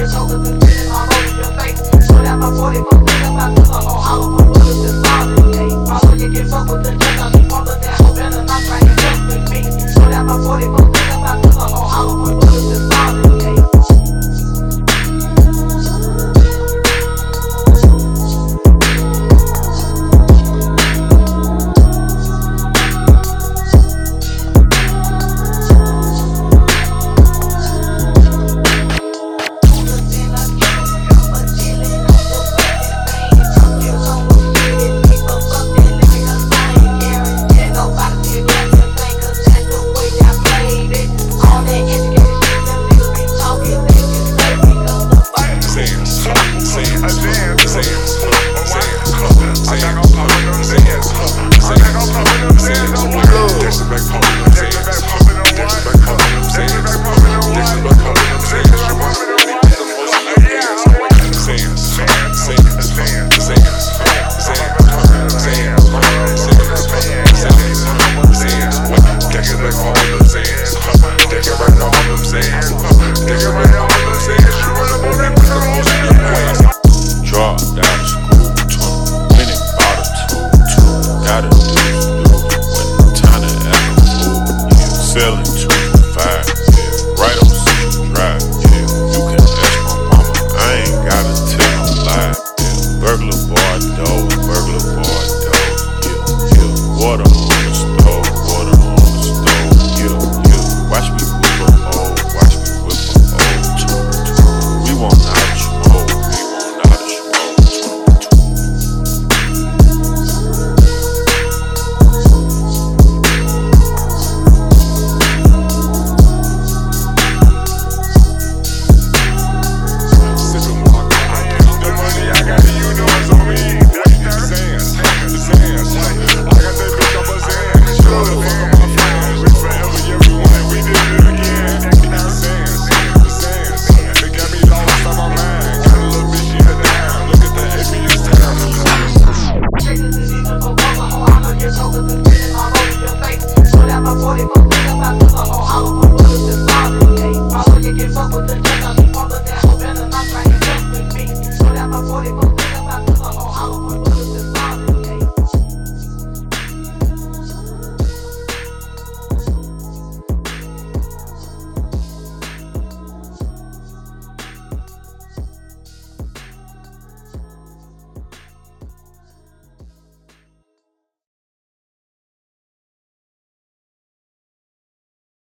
It's over the feeling all over your face. So that my 44 nigga about to the whole hollow. My brothers is bothering me. My lawyer gets up with the judge. I be all of that. Better not try to help with me. So that my 44 nigga about to the whole hollow.